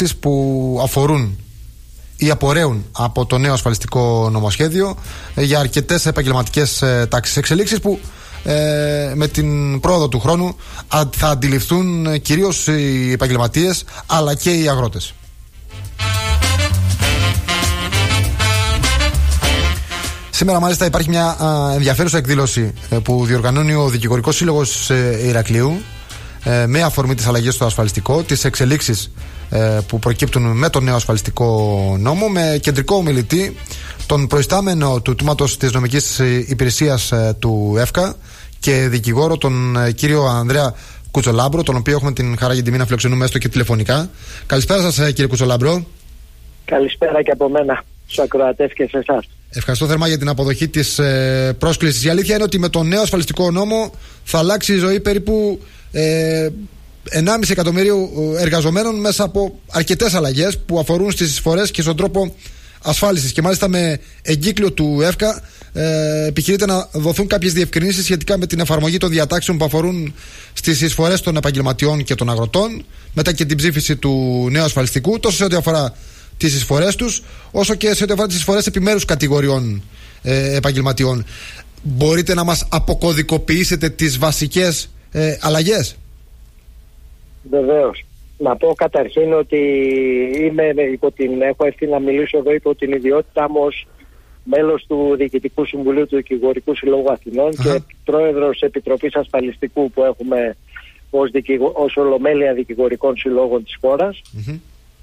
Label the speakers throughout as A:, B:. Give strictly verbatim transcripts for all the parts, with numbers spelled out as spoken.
A: που αφορούν ή απορρέουν από το νέο ασφαλιστικό νομοσχέδιο για αρκετές επαγγελματικές τάξεις, εξελίξεις που ε, με την πρόοδο του χρόνου θα αντιληφθούν κυρίως οι επαγγελματίες αλλά και οι αγρότες. Σήμερα μάλιστα υπάρχει μια ενδιαφέρουσα εκδήλωση που διοργανώνει ο Δικηγορικός Σύλλογος Ηρακλείου με αφορμή τις αλλαγές στο ασφαλιστικό, τις εξελίξεις που προκύπτουν με τον νέο ασφαλιστικό νόμο, με κεντρικό ομιλητή τον προϊστάμενο του τμήματος της νομικής υπηρεσίας του ΕΦΚΑ και δικηγόρο τον κύριο Ανδρέα Κουτσολάμπρο, τον οποίο έχουμε την χαρά και τιμή να φιλοξενούμε έστω και τηλεφωνικά. Καλησπέρα σας κύριε Κουτσολάμπρο.
B: Καλησπέρα και από μένα στους ακροατές και σε εσάς.
A: Ευχαριστώ θερμά για την αποδοχή της ε, πρόσκλησης. Η αλήθεια είναι ότι με τον νέο ασφαλιστικό νόμο θα αλλάξει η ζωή περίπου ε, ενάμιση εκατομμύριο εργαζομένων μέσα από αρκετές αλλαγές που αφορούν στις εισφορές και στον τρόπο ασφάλισης. Και μάλιστα με εγκύκλιο του ΕΦΚΑ ε, επιχειρείται να δοθούν κάποιες διευκρινήσεις σχετικά με την εφαρμογή των διατάξεων που αφορούν στις εισφορές των επαγγελματιών και των αγροτών, μετά και την ψήφιση του νέου ασφαλιστικού, τόσο σε ό,τι αφορά τις εισφορές τους, όσο και σε ό,τι αφορά τις εισφορές επιμέρους κατηγοριών ε, επαγγελματιών. Μπορείτε να μας αποκωδικοποιήσετε τις βασικές ε, αλλαγές?
B: Βεβαίως. Να πω καταρχήν ότι είμαι υπό την, έχω έρθει να μιλήσω εδώ υπό την ιδιότητά μου ως μέλος του Διοικητικού Συμβουλίου του Δικηγορικού Συλλόγου Αθηνών uh-huh. και πρόεδρος Επιτροπής Ασφαλιστικού που έχουμε ως, δικηγο, ως ολομέλεια δικηγορικών συλλόγων της χώρας. Uh-huh.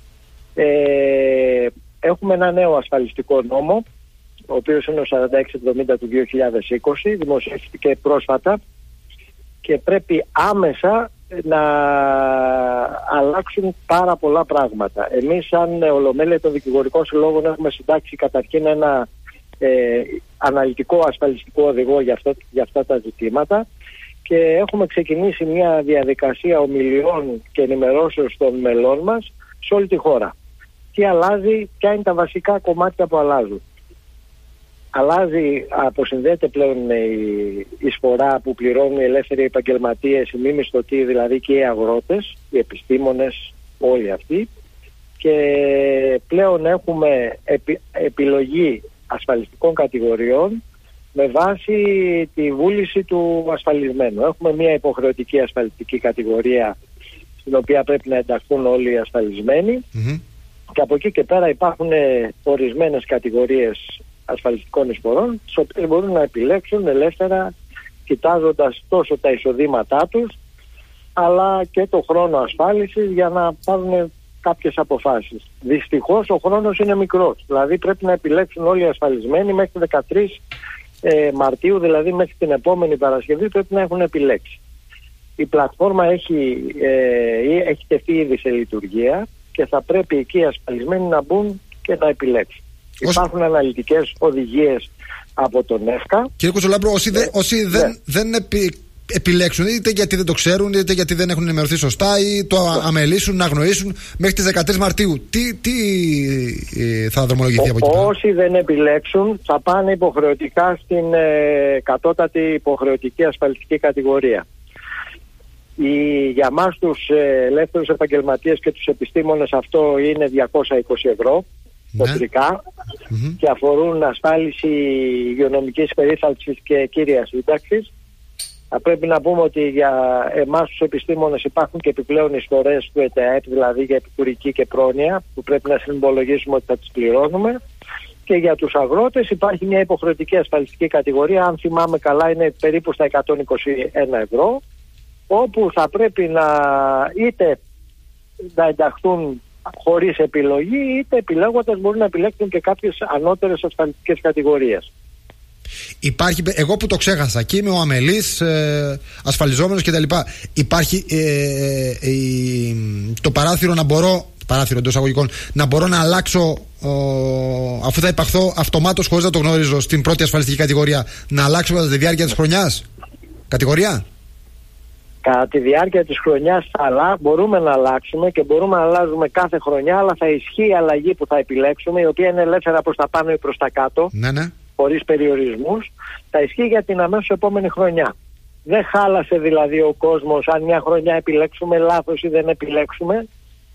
B: Ε, έχουμε ένα νέο ασφαλιστικό νόμο, ο οποίος είναι ο σαράντα έξι εβδομήντα του δύο χιλιάδες είκοσι, δημοσιεύτηκε πρόσφατα και πρέπει άμεσα να αλλάξουν πάρα πολλά πράγματα. Εμείς σαν ολομέλεια των δικηγορικών συλλόγων έχουμε συντάξει καταρχήν ένα ε, αναλυτικό ασφαλιστικό οδηγό για, αυτό, για αυτά τα ζητήματα και έχουμε ξεκινήσει μια διαδικασία ομιλιών και ενημερώσεως των μελών μας σε όλη τη χώρα. Τι αλλάζει, ποια είναι τα βασικά κομμάτια που αλλάζουν. Αλλάζει, αποσυνδέεται πλέον η εισφορά που πληρώνουν οι ελεύθεροι επαγγελματίες, οι μη μισθωτοί, δηλαδή και οι αγρότες, οι επιστήμονες, όλοι αυτοί. Και πλέον έχουμε επι, επιλογή ασφαλιστικών κατηγοριών με βάση τη βούληση του ασφαλισμένου. Έχουμε μια υποχρεωτική ασφαλιστική κατηγορία στην οποία πρέπει να ενταχθούν όλοι οι ασφαλισμένοι mm-hmm. και από εκεί και πέρα υπάρχουν ορισμένες κατηγορίες ασφαλιστικών εισφορών τις οποίες μπορούν να επιλέξουν ελεύθερα κοιτάζοντας τόσο τα εισοδήματά τους αλλά και το χρόνο ασφάλισης για να πάρουν κάποιες αποφάσεις. Δυστυχώς ο χρόνος είναι μικρός, δηλαδή πρέπει να επιλέξουν όλοι οι ασφαλισμένοι μέχρι δεκατρείς ε, Μαρτίου, δηλαδή μέχρι την επόμενη Παρασκευή πρέπει να έχουν επιλέξει. Η πλατφόρμα έχει, ε, έχει τεθεί ήδη σε λειτουργία και θα πρέπει εκεί οι ασφαλισμένοι να μπουν και να επιλέξουν. Ως... Υπάρχουν αναλυτικές οδηγίες από τον ΕΦΚΑ. Κύριε
A: Κουτσολάμπρο, όσοι, δε, όσοι ναι. δεν, δεν επι, επιλέξουν, είτε γιατί δεν το ξέρουν, είτε γιατί δεν έχουν ενημερωθεί σωστά, ή το ναι. αμελήσουν, να αγνοήσουν, μέχρι τις δεκατρείς Μαρτίου, τι, τι ε, θα δρομολογηθεί
B: Ο,
A: από εκεί πέρα?
B: Όσοι δεν επιλέξουν θα πάνε υποχρεωτικά στην ε, κατώτατη υποχρεωτική ασφαλιστική κατηγορία. Η, για μας τους ε, ελεύθερους επαγγελματίες και τους επιστήμονες αυτό είναι διακόσια είκοσι ευρώ κεντρικά mm-hmm. και αφορούν ασφάλιση υγειονομικής περίθαλψης και κύριας σύνταξης. Θα πρέπει να πούμε ότι για εμάς τους επιστήμονες υπάρχουν και επιπλέον εισφορές του ΕΤΕΑΕΠ, δηλαδή για επικουρική και πρόνοια που πρέπει να συμπολογίσουμε ότι θα τις πληρώνουμε. Και για τους αγρότες υπάρχει μια υποχρεωτική ασφαλιστική κατηγορία, αν θυμάμαι καλά είναι περίπου στα εκατόν είκοσι ένα ευρώ, όπου θα πρέπει να είτε να ενταχθούν χωρίς επιλογή, είτε επιλέγοντας μπορούν να επιλέξουν και κάποιες ανώτερες ασφαλιστικές κατηγορίες.
A: Υπάρχει, εγώ που το ξέχασα και είμαι ο αμελής, ε, ασφαλιζόμενος κτλ. Υπάρχει ε, ε, ε, το παράθυρο να μπορώ, παράθυρο εντός αγωγικών, να μπορώ να αλλάξω ε, αφού θα υπαχθώ αυτομάτως χωρίς να το γνωρίζω στην πρώτη ασφαλιστική κατηγορία, να αλλάξω κατά τη διάρκεια της χρονιάς κατηγορία?
B: Κατά τη διάρκεια της χρονιάς αλλά μπορούμε να αλλάξουμε και μπορούμε να αλλάζουμε κάθε χρονιά, αλλά θα ισχύει η αλλαγή που θα επιλέξουμε, η οποία είναι ελεύθερα προς τα πάνω ή προς τα κάτω,
A: ναι, ναι.
B: χωρίς περιορισμούς, θα ισχύει για την αμέσως επόμενη χρονιά. Δεν χάλασε δηλαδή ο κόσμος αν μια χρονιά επιλέξουμε λάθος ή δεν επιλέξουμε.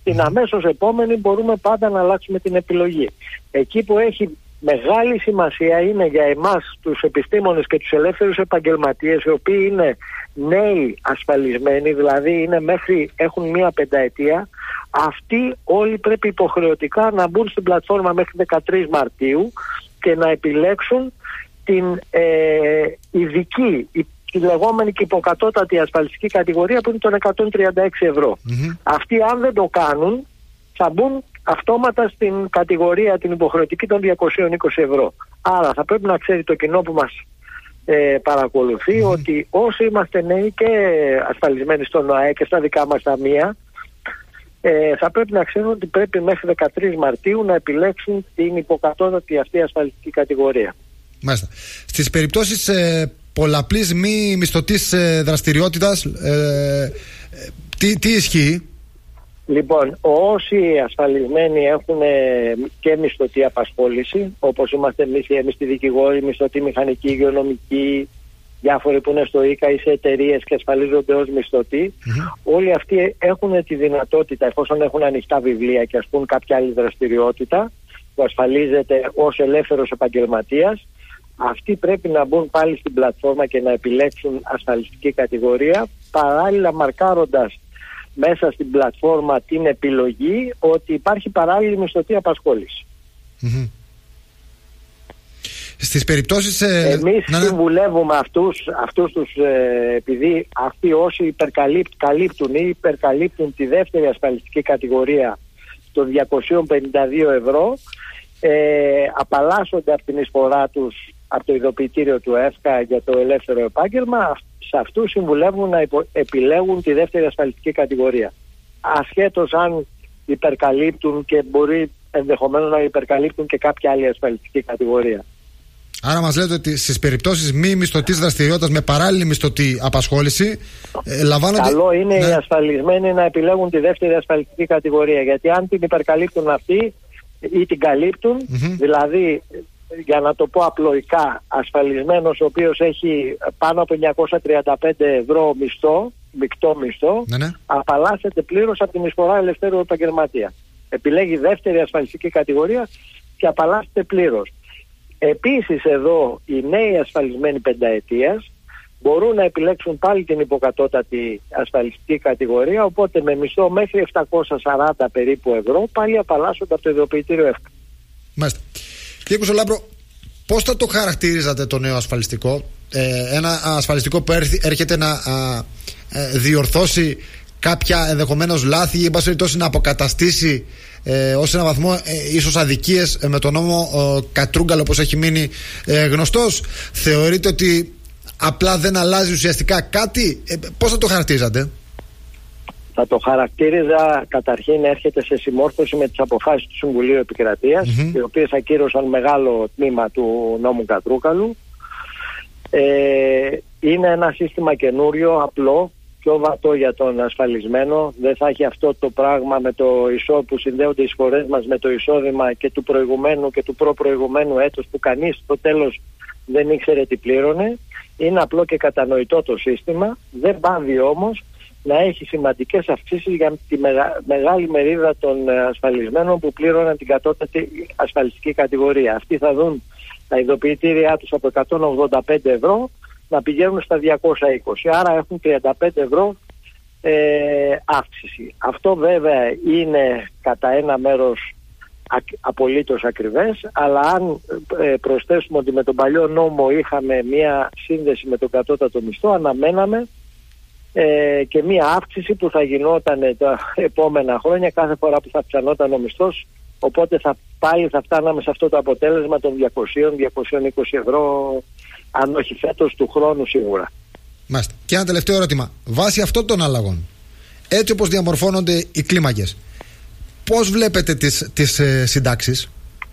B: την αμέσως επόμενη μπορούμε πάντα να αλλάξουμε την επιλογή. Εκεί που έχει μεγάλη σημασία είναι για εμάς τους επιστήμονες και τους ελεύθερους επαγγελματίες, οι οποίοι είναι νέοι ασφαλισμένοι, δηλαδή είναι μέχρι, έχουν μία πενταετία. Αυτοί όλοι πρέπει υποχρεωτικά να μπουν στην πλατφόρμα μέχρι δεκατρείς Μαρτίου και να επιλέξουν την ε, ειδική, τη λεγόμενη και υποκατώτατη ασφαλιστική κατηγορία, που είναι των εκατόν τριάντα έξι ευρώ. Mm-hmm. Αυτοί, αν δεν το κάνουν, θα μπουν αυτόματα στην κατηγορία την υποχρεωτική των διακόσια είκοσι ευρώ. Άρα θα πρέπει να ξέρει το κοινό που μας ε, παρακολουθεί mm-hmm. ότι όσοι είμαστε νέοι και ασφαλισμένοι στον ΟΑΕ και στα δικά μας ταμεία, ε, θα πρέπει να ξέρουν ότι πρέπει μέχρι δεκατρείς Μαρτίου να επιλέξουν την υποκατώτατη αυτή ασφαλιστική κατηγορία.
A: Μάλιστα. Στις περιπτώσεις ε, πολλαπλής μη μισθωτής ε, δραστηριότητας, ε, ε, τι, τι ισχύει?
B: Λοιπόν, όσοι ασφαλισμένοι έχουν και μισθωτή απασχόληση, όπως είμαστε εμείς οι εμείς δικηγόροι, μισθωτοί μηχανικοί, υγειονομικοί, διάφοροι που είναι στο ΙΚΑ ή σε εταιρείες και ασφαλίζονται ως μισθωτοί, mm-hmm. όλοι αυτοί έχουν τη δυνατότητα, εφόσον έχουν ανοιχτά βιβλία και ας πούν κάποια άλλη δραστηριότητα που ασφαλίζεται ως ελεύθερος επαγγελματίας, αυτοί πρέπει να μπουν πάλι στην πλατφόρμα και να επιλέξουν ασφαλιστική κατηγορία, παράλληλα μαρκάροντας μέσα στην πλατφόρμα την επιλογή ότι υπάρχει παράλληλη μισθωτή απασχόληση.
A: Mm-hmm. Στις περιπτώσεις... Ε,
B: Εμείς
A: να...
B: συμβουλεύουμε αυτούς, αυτούς τους, ε, επειδή αυτοί όσοι υπερκαλύπτουν ή υπερκαλύπτουν τη δεύτερη ασφαλιστική κατηγορία των διακόσια πενήντα δύο ευρώ, ε, απαλλάσσονται από την εισφορά τους από το ειδοποιητήριο του ΕΦΚΑ για το ελεύθερο επάγγελμα. Σε αυτούς συμβουλεύουν να υπο, επιλέγουν τη δεύτερη ασφαλιστική κατηγορία. Ασχέτως αν υπερκαλύπτουν και μπορεί ενδεχομένως να υπερκαλύπτουν και κάποια άλλη ασφαλιστική κατηγορία.
A: Άρα μας λέτε ότι στις περιπτώσεις μη μισθωτής δραστηριότητας με παράλληλη μισθωτή απασχόληση ε, λαμβάνονται...
B: Καλό είναι
A: ναι.
B: οι ασφαλισμένοι να επιλέγουν τη δεύτερη ασφαλιστική κατηγορία, γιατί αν την υπερκαλύπτουν αυτοί ή την καλύπτουν, mm-hmm. δηλαδή για να το πω απλοϊκά, ασφαλισμένος ο οποίος έχει πάνω από εννιακόσια τριάντα πέντε ευρώ μισθό, μεικτό μισθό, ναι, ναι. απαλλάσσεται πλήρως από την εισφορά ελευθέρου επαγγελματία. Επιλέγει δεύτερη ασφαλιστική κατηγορία και απαλλάσσεται πλήρως. Επίσης εδώ οι νέοι ασφαλισμένοι πενταετίας μπορούν να επιλέξουν πάλι την υποκατώτατη ασφαλιστική κατηγορία, οπότε με μισθό μέχρι επτακόσια σαράντα περίπου ευρώ πάλι απαλλάσσονται από το ειδοποιητήριο ΕΦΚΑ.
A: Μάλιστα. Κύριε Κουσολάμπρο, πώς θα το χαρακτήριζατε το νέο ασφαλιστικό? Ε, ένα ασφαλιστικό που έρχεται να α, α, διορθώσει κάποια ενδεχομένως λάθη ή εν πάση περιπτώσει να αποκαταστήσει ε, ως ένα βαθμό ε, ίσως αδικίες ε, με τον νόμο ε, Κατρούγκαλο, όπως έχει μείνει ε, γνωστός? Θεωρείτε ότι απλά δεν αλλάζει ουσιαστικά κάτι? Ε, πώς θα το χαρακτήριζατε?
B: Θα το χαρακτήριζα καταρχήν έρχεται σε συμμόρφωση με τις αποφάσεις του Συμβουλίου Επικρατείας, mm-hmm. οι οποίες ακύρωσαν μεγάλο τμήμα του νόμου Κατρούγκαλου. Ε, είναι ένα σύστημα καινούριο, απλό, πιο βατό για τον ασφαλισμένο. Δεν θα έχει αυτό το πράγμα με το εισόδημα που συνδέονται οι εισφορές μας με το εισόδημα και του προηγουμένου και του προπροηγουμένου έτους που κανείς στο τέλος δεν ήξερε τι πλήρωνε. Είναι απλό και κατανοητό το σύστημα, δεν πάβει όμως να έχει σημαντικές αυξήσεις για τη μεγα, μεγάλη μερίδα των ασφαλισμένων που πλήρωναν την κατώτατη ασφαλιστική κατηγορία. Αυτοί θα δουν τα ειδοποιητήριά τους από εκατόν ογδόντα πέντε ευρώ να πηγαίνουν στα διακόσια είκοσι, άρα έχουν τριάντα πέντε ευρώ ε, αύξηση. Αυτό βέβαια είναι κατά ένα μέρος ακ, απολύτως ακριβές, αλλά αν ε, προσθέσουμε ότι με τον παλιό νόμο είχαμε μία σύνδεση με τον κατώτατο μισθό, αναμέναμε ε, και μία αύξηση που θα γινόταν τα επόμενα χρόνια κάθε φορά που θα αυξανόταν ο μισθός, οπότε θα, πάλι θα φτάναμε σε αυτό το αποτέλεσμα των διακόσια με διακόσια είκοσι ευρώ, αν όχι φέτος, του χρόνου σίγουρα. Μάλιστα.
A: Και ένα τελευταίο ερώτημα. Βάσει αυτών των αλλαγών, έτσι όπως διαμορφώνονται οι κλίμακες, πώς βλέπετε τις, τις ε, συντάξεις?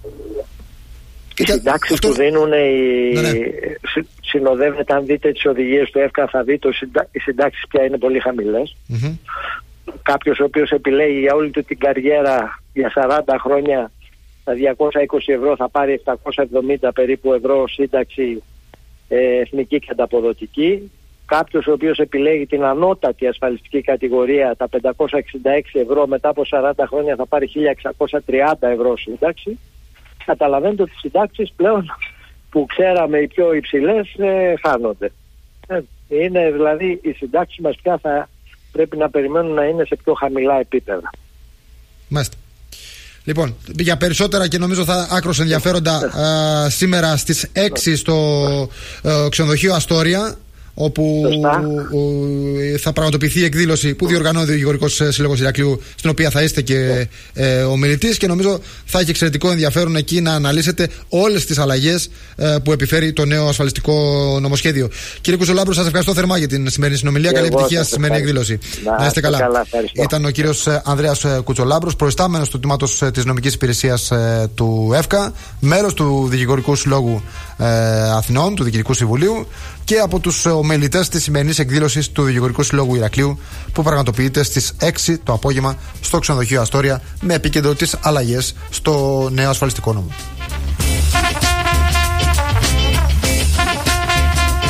B: Οι συντάξεις αυτό... που δίνουν οι... ναι, ναι. συνοδεύεται, αν δείτε τις οδηγίες του ΕΦΚΑ θα δείτε ότι οι συντάξεις πια είναι πολύ χαμηλές. Mm-hmm. Κάποιος ο οποίος επιλέγει για όλη του την καριέρα για σαράντα χρόνια τα διακόσια είκοσι ευρώ θα πάρει επτακόσια εβδομήντα περίπου ευρώ σύνταξη ε, εθνική και ανταποδοτική. κάποιος ο οποίος επιλέγει την ανώτατη ασφαλιστική κατηγορία, τα πεντακόσια εξήντα έξι ευρώ, μετά από σαράντα χρόνια θα πάρει χίλια εξακόσια τριάντα ευρώ σύνταξη. Καταλαβαίνετε ότι οι συντάξεις πλέον που ξέραμε οι πιο υψηλές ε, χάνονται. Ε, είναι δηλαδή οι συντάξεις μας πια θα πρέπει να περιμένουν να είναι σε πιο χαμηλά επίπεδα.
A: Μάλιστα. Λοιπόν, για περισσότερα και νομίζω θα άκρως ενδιαφέροντα α, σήμερα στις έξι στο α, ξενοδοχείο Αστόρια, όπου ο, θα πραγματοποιηθεί η εκδήλωση που διοργανώνει ο Δικηγορικός Σύλλογος Ηρακλείου, στην οποία θα είστε και ε, ο μιλητής, και νομίζω θα έχει εξαιρετικό ενδιαφέρον εκεί να αναλύσετε όλες τις αλλαγές ε, που επιφέρει το νέο ασφαλιστικό νομοσχέδιο. Κύριε Κουτσολάμπρο, σας ευχαριστώ θερμά για την σημερινή συνομιλία. Καλή επιτυχία στη σημερινή εκδήλωση. Να, να είστε καλά. καλά Ήταν ο κύριος Ανδρέας Κουτσολάμπρος, προϊστάμενος του τμήματος της νομικής υπηρεσίας ε, του ΕΦΚΑ, μέρος του Δικηγορικού Συλλόγου ε, Αθηνών, του Διοικητικού Συμβουλίου, και από τους ομιλητές της σημερινής εκδήλωσης του Δικηγορικού Συλλόγου Ηρακλείου, που πραγματοποιείται στις έξι το απόγευμα στο ξενοδοχείο Αστόρια, με επίκεντρο τις αλλαγές στο νέο ασφαλιστικό νόμο.